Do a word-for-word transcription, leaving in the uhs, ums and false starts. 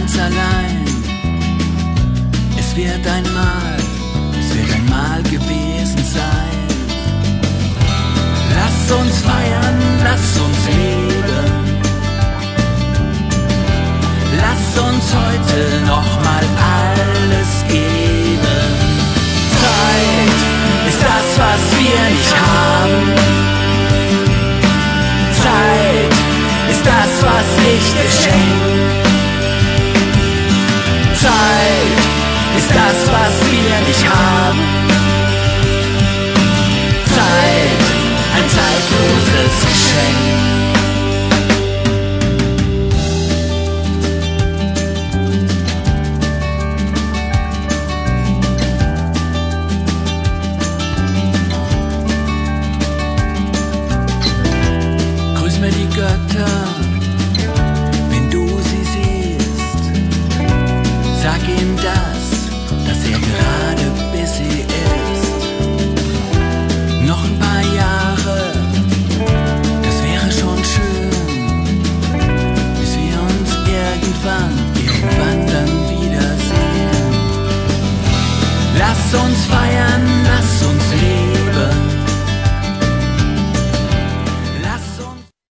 ganz allein. Es wird einmal, es wird einmal gewesen sein. Lass uns feiern, lass uns leben. Lass uns heute noch mal alles geben. Zeit ist das, was wir nicht haben. Zeit ist das, was nicht geschenkt. Zeit ist das, was wir nicht haben. Zeit, ein zeitloses Geschenk. Grüß mir die Götter, wenn du sie siehst. Sag ihm das, dass er gerade busy ist. Noch ein paar Jahre, das wäre schon schön, bis wir uns irgendwann, irgendwann dann wiedersehen. Lass uns feiern, lass uns leben.